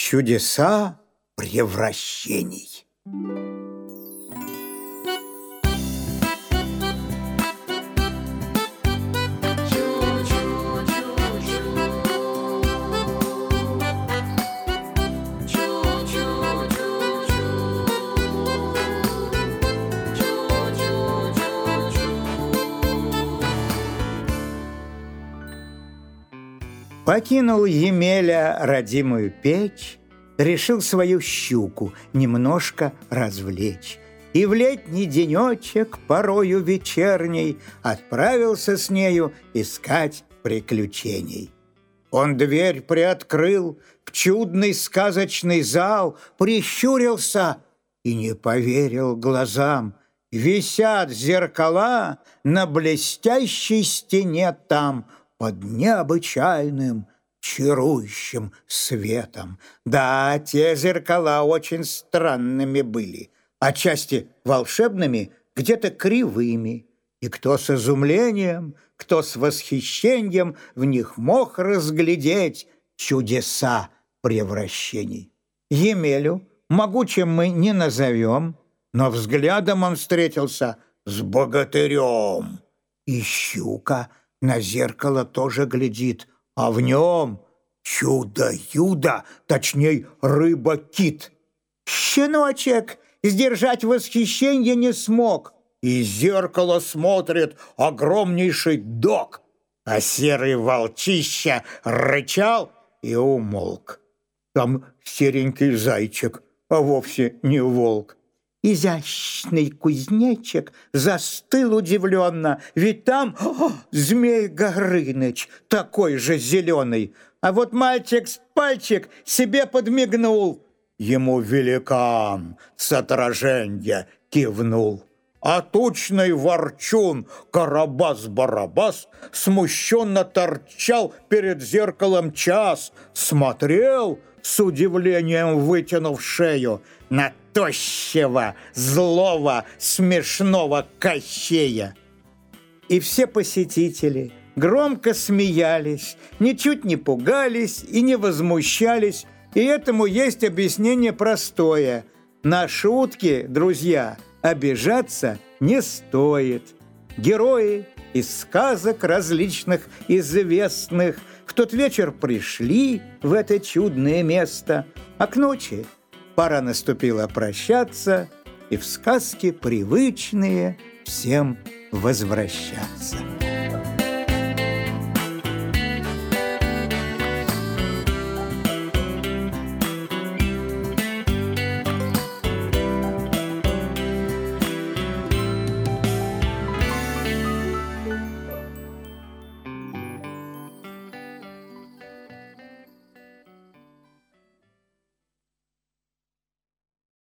Чудеса превращений. Покинул Емеля родимую печь, решил свою щуку немножко развлечь. И в летний денечек, порою вечерней, отправился с нею искать приключений. Он дверь приоткрыл в чудный сказочный зал, прищурился и не поверил глазам. Висят зеркала на блестящей стене там, под необычайным, чарующим светом. Да, те зеркала очень странными были, отчасти волшебными, где-то кривыми. И кто с изумлением, кто с восхищением в них мог разглядеть чудеса превращений. Емелю могучим мы не назовем, но взглядом он встретился с богатырем. И щука на зеркало тоже глядит, а в нем чудо-юдо, точней рыба-кит. Щеночек сдержать восхищение не смог. Из зеркала смотрит огромнейший дог, а серый волчище рычал и умолк. Там серенький зайчик, а вовсе не волк. Изящный кузнечик застыл удивленно, ведь там Змей Горыныч, такой же зеленый. А вот мальчик с пальчик себе подмигнул. Ему великан с отраженья кивнул. А тучный ворчун Карабас-Барабас смущенно торчал перед зеркалом час, смотрел с удивлением, вытянув шею, на тощего, злого, смешного Кощея. И все посетители громко смеялись, ничуть не пугались и не возмущались, и этому есть объяснение простое. На шутки, друзья, обижаться не стоит. Герои из сказок различных известных в тот вечер пришли в это чудное место, а к ночи пора наступила прощаться и в сказки привычные всем возвращаться.